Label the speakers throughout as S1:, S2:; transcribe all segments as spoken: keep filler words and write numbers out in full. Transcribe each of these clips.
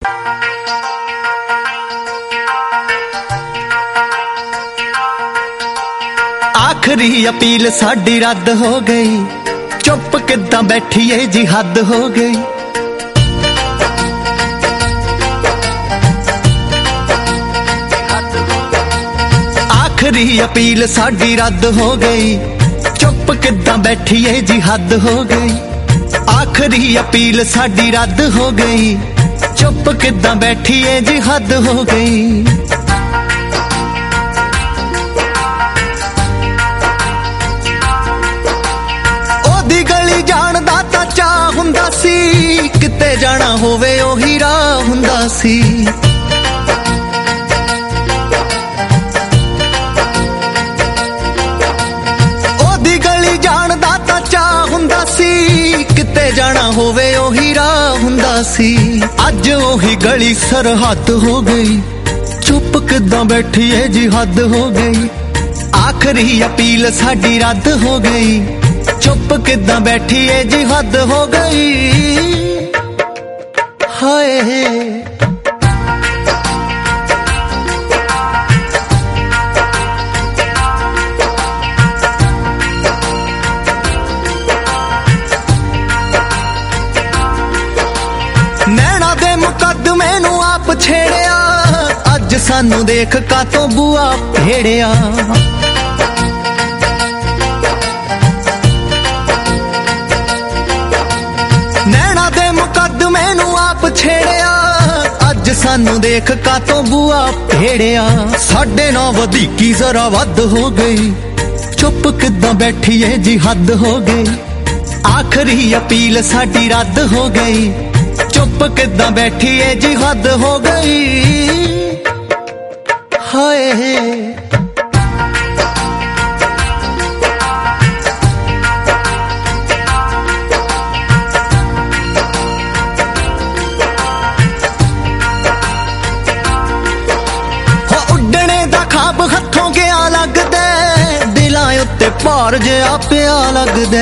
S1: आखिरी अपील साडी रद्द हो गई, चुप किदां बैठीए जी हद हो गई। आखिरी अपील साडी रद्द हो गई, चुप किदां बैठीए जी हद हो गई। आखिरी अपील साडी रद्द हो गई, चुप किदां बैठीए जी हद हो गई। किते जाना होवे ओही राह हुंदा सी। ओदी गली जानदा तां चाह हुंदा सी, किते जाना होवे ओही राह हुंदा सी। अज ओही गली सरहद हो गई, चुप किदां बैठीए जी हद हो गई। आखिरी अपील साडी रद्द हो गई, चुप किदां बैठीए जी हद हो गई। हाय नैना दे मुकदमे नू आप छेड़िया, अज सानू देख कातों बुआ भेड़िया। नैना दे मुकदमे नू आप छेड़िया, अज सानू देख कातों बुआ भेड़िया। साडे नौ वधीकी जरा वध हो गई, चुप किदां बैठीए जी हद हो गई। आखिरी अपील साडी रद्द हो गई, चुप किदां बैठीए जी हद हो गई। हाय हथों गया लगदा, दिलां उत्ते भार जिहा पिया लगदा।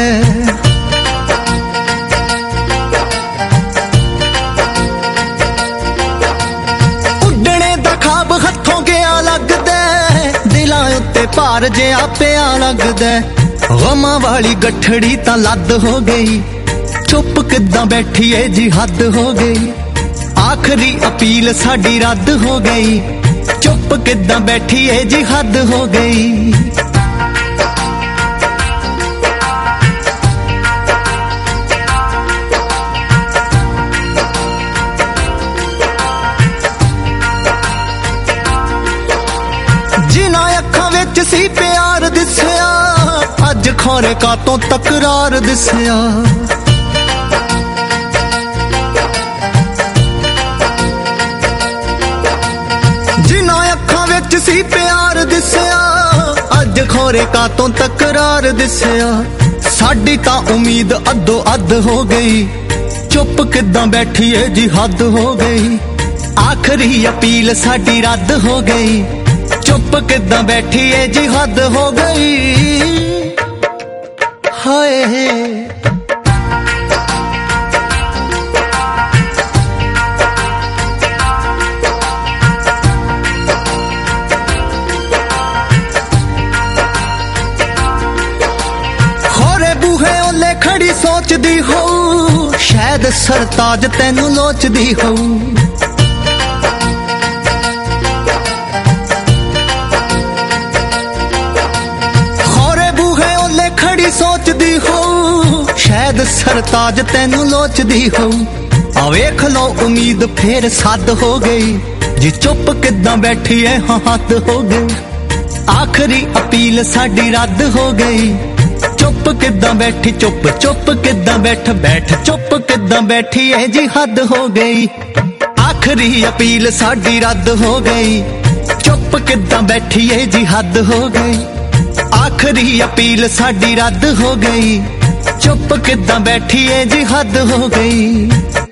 S1: उड्डणे दा खाब हथों गया लगदा, दिलां उत्ते भार जिहा पिया लगदा। गमां वाली गठड़ी तां लद हो गई, चुप किदां बैठीए जी हद हो गई। आखिरी अपील साडी रद्द हो गई, चुप किदां बैठीए जी हद हो गई। जिन्हां अखां विच सी प्यार दिसिया, अज खौरे कातों तकरार दिसिया। सी प्यार दिसिया, अज खोरे कातों तकरार दिसिया। साडी तां उम्मीद अद्धो अध हो गई, चुप किदां बैठीए जी हद हो गई। आखिरी अपील साडी रद्द हो गई, चुप किदां बैठीए जी हद हो गई। हाय खड़ी सोचदी हो, शायद सरताज तैनू लोचदी हो। खोरे बूहे ओले खड़ी सोचदी हो, शायद सरताज तैनू लोचदी हो। आ वेख लो उम्मीद फिर सद हो गई, जी चुप किदां बैठीए हाँ हद हो गई। आखिरी अपील साडी रद्द हो गई, चुप किदां बैठी चुप चुप किदां बैठ बैठ चुप किदां बैठी है जी हद हो गई। आखिरी अपील साडी रद्द हो गई, चुप किदां बैठी है जी हद हो गई। आखिरी अपील साडी रद्द हो गई, चुप किदां बैठी है जी हद हो गई।